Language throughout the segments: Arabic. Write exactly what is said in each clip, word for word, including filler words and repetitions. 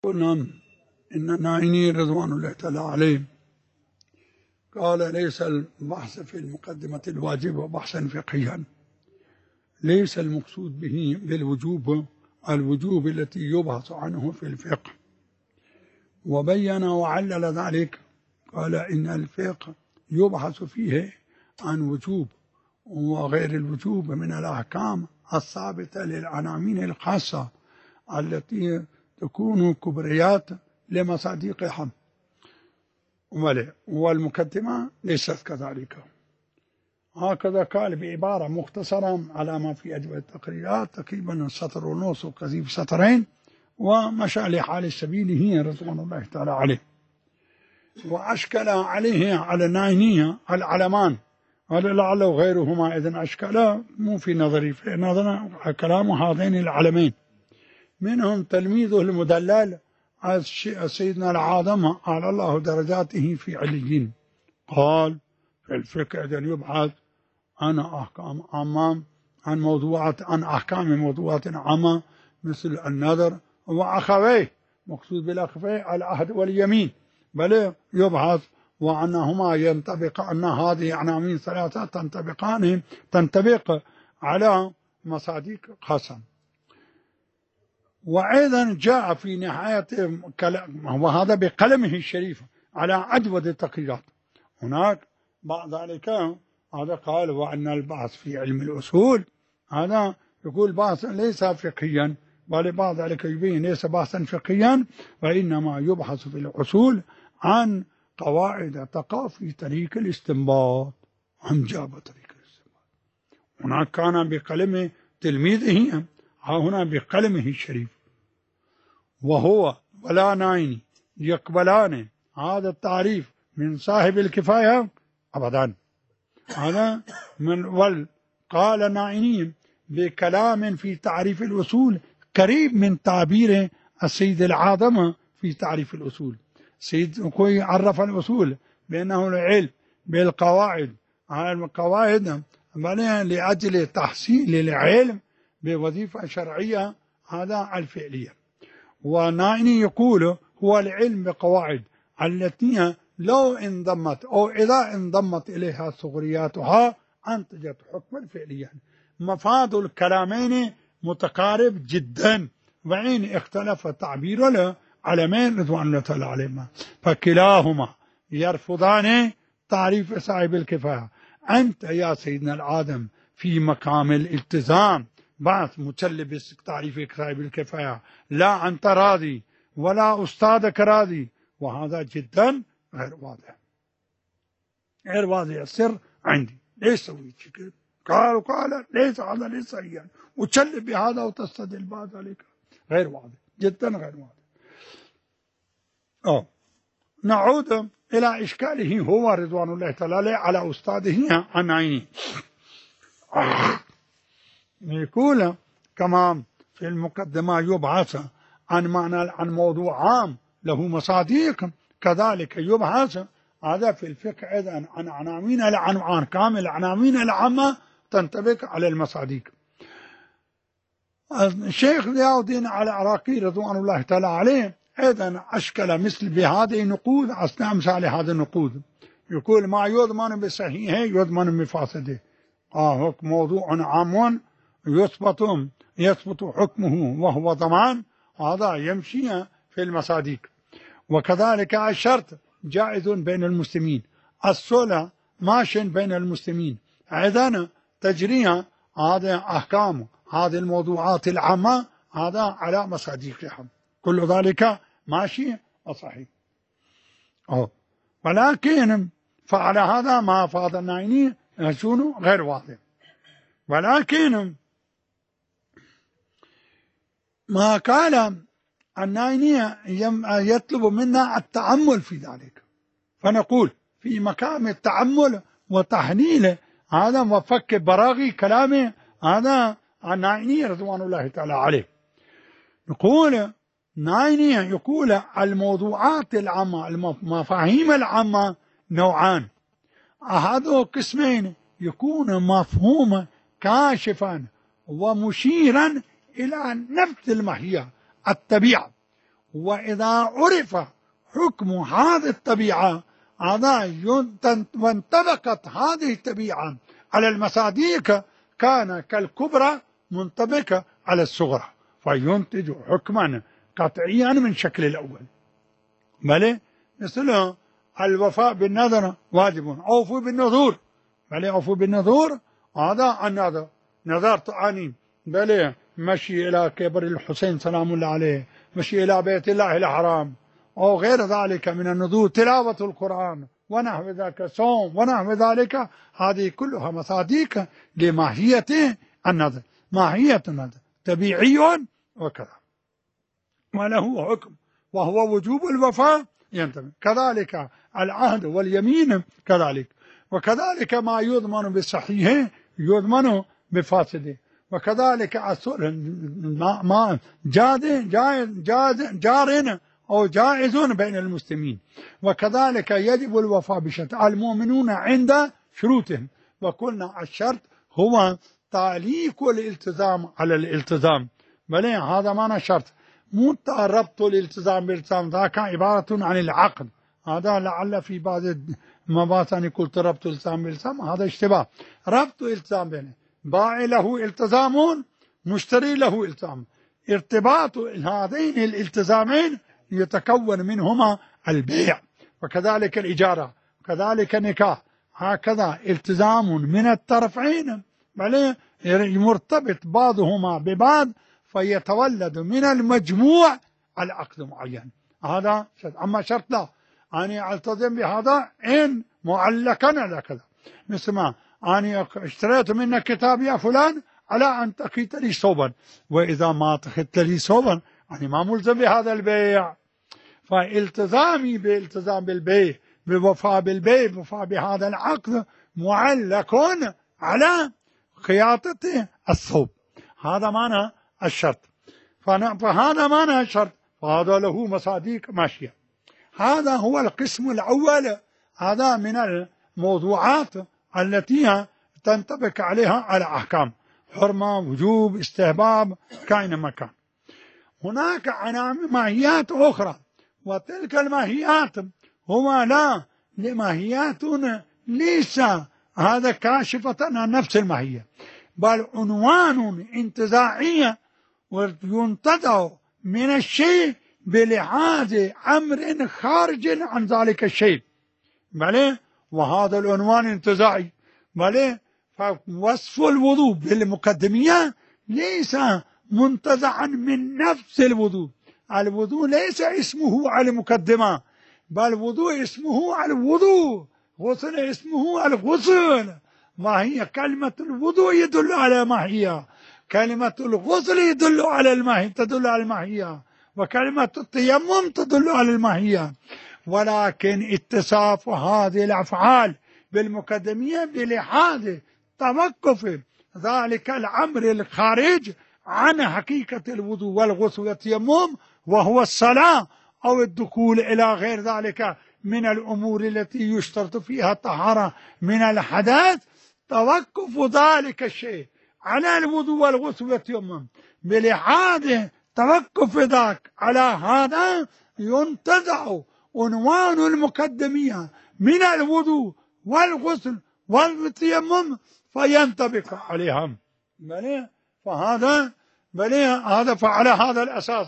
قلنا إن النائني رضوان الله تعالى عليه قال: ليس البحث في المقدمة الواجبة بحثا فقهيا، ليس المقصود به بالوجوب الوجوب التي يبحث عنه في الفقه. وبين وعلل ذلك، قال: إن الفقه يبحث فيه عن وجوب وغير الوجوب من الأحكام الثابتة للعناوين الخاصة التي تكون كبريات لمصادقها، والمقدمة ليست كذلك. هكذا قال بعبارة مختصرة على ما في أجوبة التقريرات، تقريبا سطر ونص وقذيب سطرين، ومشى لحال السبيل رضوان الله تعالى عليه. وأشكل عليه على النائنية العلمان، قال لعله غيرهما إذن أشكل مو في نظري، في نظرنا كلام هذين العلمين. منهم تلميذه المدلل سيدنا العاظم على الله درجاته في عليين، قال: في الفقه إذن يبحث عن أحكام عامة، عن موضوعات، عن أحكام موضوعات عامة مثل النذر وأخويه، مقصود بالأخويه العهد واليمين، بل يبحث وأنهما ينطبق، أن هذه عناوين ثلاثة تنطبقان تنطبق على مصادق خاصة. وأيضا جاء في نهاية كلام، وهذا بقلمه الشريف على أجود التقريرات. هناك بعد ذلك هذا قال: وأن البحث في علم الأصول هذا يقول بحث ليس فقهيا، بل بعد ذلك يبين ليس بحثا فقهيا، وإنما يبحث في الأصول عن قواعد تقع في طريق الاستنباط. هم جاب طريق الاستنباط. هناك كان بقلم تلميذه، ها هنا بقلمه الشريف. وهو ولا نائني يقبلان هذا التعريف من صاحب الكفاية أبدا. هذا من ول قال النائني بكلام في تعريف الأصول قريب من تعبير السيد العاظم في تعريف الأصول. سيد كوي عرف الأصول بأنه العلم بالقواعد، القواعد لأجل تحصيل العلم بوظيفة شرعية، هذا الفعلية. ونائني يقول هو العلم بقواعد التي لو انضمت أو إذا انضمت إليها صغرياتها أنتجت حكما فعليا. مفاد الكلامين متقارب جدا، وإن اختلف تعبير العلمين رضوان الله تعالى عليهما، فكلاهما يرفضان تعريف صاحب الكفاية. أنت يا سيدنا العاظم في مقام الالتزام بعث متلبس تعريف صاحب الكفاية، لا أنت راضي ولا أستاذك راضي، وهذا جدا غير واضح، غير واضح. السر عندي ليس سويت شكل قال وقال ليس هذا ليس صحيحا، وتشلب بهذا وتستدل بعد ذلك، غير واضح جدا، غير واضح. أوه. نعود إلى إشكاله هو رضوان الله تعالى على أستاذه النائني. يقول كما في المقدمة يبحث عن معنى عن موضوع عام له مصادق، كذلك يبحث هذا في الفقه أيضا عن عناوين عن كامل العناوين العامة تنطبق على المصادق. الشيخ ضياء الدين العراقي رضوان الله تعالى عليه أيضا أشكل مثل بهذه النقود أثناء مثال هذه النقود. يقول: ما يضمن بصحيحه يضمن بفاسده. آه موضوع عام يثبت يثبت حكمه وهو ضمان، هذا يمشي في المصادق. وكذلك الشرط جائز بين المسلمين، الصلح ماش بين المسلمين، أيضا تجريها هذا أحكام هذه الموضوعات العامة هذا على مصادقهم، كل ذلك ماشي وصحيح. أوه. ولكن فعلى هذا ما أفاد النائني يكون غير واضح. ولكن ما قال النائني يطلب منا التأمل في ذلك، فنقول في مقام التأمل وتحليل هذا وفك براغي كلامه هذا النائني رضوان الله تعالى عليه. نقول نائني يقول الموضوعات العامة المفاهيم العامة نوعان، أحد قسمين يكون مفهوم كاشفا ومشيرا إلى نفس الماهية الطبيعة، وإذا عرف حكم هذه الطبيعة هذا وانطبقت هذه الطبيعة على المصاديق كان كالكبرى منطبقة على الصغرى، فينتج حكما قطعيا من شكل الأول. بل مثل الوفاء بالنذر واجب، أوفوا بالنذور، بل أوفوا بالنذور هذا النذر، نذرت أني بل مشي إلى كبر الحسين سلام الله عليه، مشي إلى بيت الله الحرام أو غير ذلك من النذور، تلاوة القرآن ونحو ذلك، صوم ونحو ذلك، هذه كلها مصاديق لماهية النذر. ماهية النذر طبيعي وكذا وله حكم وهو وجوب الوفاء ينتبه، كذلك العهد واليمين كذلك، وكذلك ما يضمن بالصحيح يضمن بفاسده، وكذلك ما جاد جاد جار أو جائز بين المسلمين، وكذلك يجب الوفاء بشرط المؤمنون عند شروطهم، وقلنا الشرط هو تعليق الالتزام على الالتزام، بل هذا معنى شرط، مو ربط الالتزام بالالتزام، ذاك عبارة عن العقد، هذا لعل في بعض المباحث أن قلت ربط الالتزام بالالتزام، هذا اشتباه. ربط الالتزام بينه باع له التزام مشتري له التزام، ارتباط هذين الالتزامين يتكون منهما البيع، وكذلك الإجارة، وكذلك النكاح، هكذا التزام من الطرفين بل مرتبط بعضهما ببعض فيتولد من المجموع العقد معين، هذا شرط. أما شرط لا أنا ألتزم بهذا إن معلقا على كذا، مثل ما أنا اشتريت منك كتاب يا فلان على أن تقيت لي صوبا، وإذا ما تخذت لي صوبا أنا ما ملزم بهذا البيع، فالتزامي بالالتزام بالبيع بوفاء بالبيع بوفاء بهذا العقد معلق على خياطة الثوب، هذا معنى الشرط، فهذا معنى الشرط، فهذا له مصاديق ماشية. هذا هو القسم الأول، هذا من الموضوعات التي تنطبق عليها الأحكام، حرمة، وجوب، استحباب، كائن مكان. هناك ماهيات أخرى، وتلك الماهيات هو لا لماهيات ليس هذا كاشفة عن نفس الماهية، بل عنوان انتزاعية وينتزع من الشيء بلحاظ أمر خارج عن ذلك الشيء، بل وهذا العنوان انتزاعي، بل فوصف الوضوء بالمقدمية ليس منتزعا من نفس الوضوء، الوضوء ليس اسمه على المقدمة، بل وضوء اسمه على الوضوء، غسل اسمه على الغسل، ما هي كلمة الوضوء يدل على ماهية، كلمة الغسل يدل على الماهية تدل على الماهية، وكلمة التيمم تدل على الماهية، ولكن اتصاف هذه الأفعال بالمقدمية بلحاظ توقف ذلك الأمر الخارج عن حقيقة الوضوء والغسل والتيمم، وهو الصلاة أو الدخول إلى غير ذلك من الأمور التي يشترط فيها الطهارة من الحدث، توقف ذلك الشيء على الوضوء والغسل والتيمم بلحاظ توقف ذاك على هذا ينتزع عنوان المقدمية من الوضوء والغسل والتيمم فينطبق عليهم، بل فهذا بل هذا فعلى هذا الأساس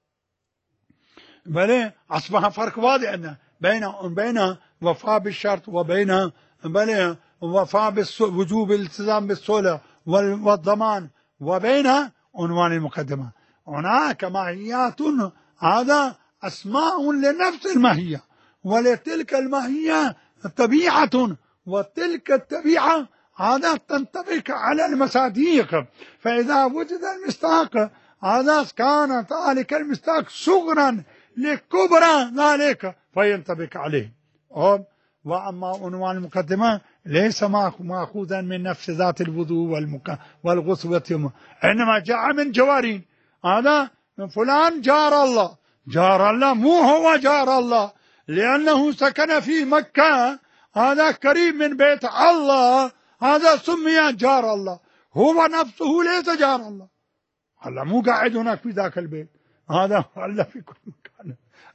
بل أصبح فرق واضح بين بين وفاء بالشرط وبين بل وفاء بوجوب الالتزام بالصلة والضمان وبين عنوان المقدمة. هناك ماهيات هذا أسماء لنفس الماهية، ولتلك الماهية طبيعة، وتلك الطبيعة هذا تنطبق على المصاديق، فإذا وجد المصداق هذا كان ذلك المصداق صغرا لكبرى ذلك فينطبق عليه. وأما عنوان المقدمة ليس مأخوذا من نفس ذات الوضوء والغسل والتيمم، إنما جاء من جوارين، هذا من فلان جار الله، جار الله مو هو جار الله لأنه سكن في مكة، هذا قريب من بيت الله، هذا سمي جار الله، هو نفسه ليس جار الله، الله مو قاعد هناك في ذاك البيت، هذا الله في كل مكان،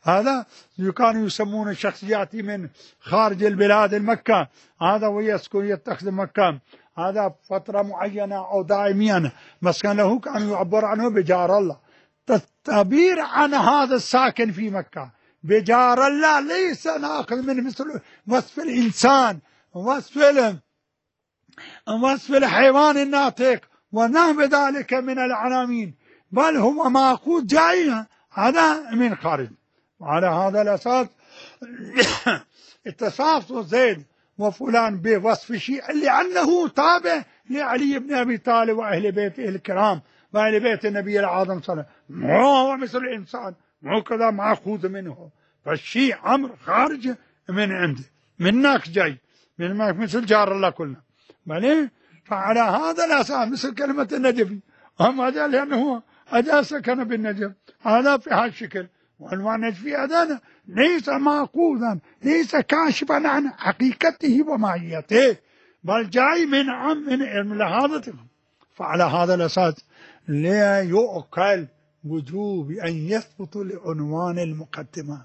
هذا كانوا يسمون الشخصيات من خارج البلاد المكة، هذا ويسكن يتخذ مكة هذا فترة معينة أو دائميا مسكن له، كانوا يعبر عنه بجار الله. التعبير عن هذا الساكن في مكة بجار الله ليس ناخذ من مثل وصف الإنسان، وصف وصف الحيوان الناطق ونحو ذلك من العناوين، بل هو مأخوذ جاي هذا من خارج. وعلى هذا الأساس اتصاف زيد وفلان بوصف شيء لأنه تابع لعلي بن أبي طالب وأهل بيته الكرام وأهل بيت النبي العظيم صلى الله عليه وسلم، هو مثل الإنسان مو كذا مأخوذ منه، فالشيء أمر خارج من عنده منك جاي من مثل جار الله كلنا. بل فعلى هذا الأساس مثل كلمة النجف، أما هذا لأنه أجا سكن بالنجف هذا في هذا الشكل، والعنوان النجفي هذا ليس مأخوذا ليس كاشفا عن حقيقته وماهيته، بل جاي من عم من علم لهذا. فعلى هذا الأساس لا يؤكل وجوب أن يثبت لعنوان المقدمة،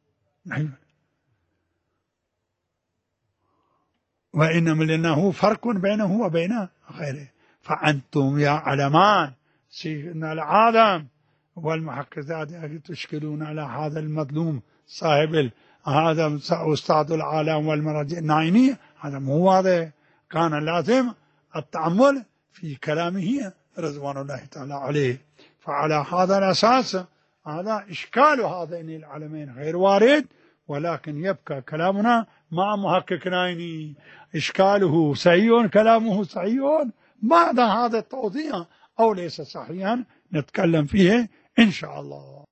وإنما لأنه فرق بينه وبين غيره. فأنتم يا علمان سيدنا العالم والمحققات تشكلون على هذا المظلوم صاحب هذا أستاذ العالم والمراجع النعيمية، هذا مو واضح، كان لازم التأمل في كلامه رضوان الله تعالى عليه. فعلى هذا الأساس هذا إشكال هذين العالمين غير وارد، ولكن يبقى كلامنا مع محقق نعيمي إشكاله صحيح كلامه صحيح، بعد هذا التوضيح أو ليس صحيحا نتكلم فيه إن شاء الله.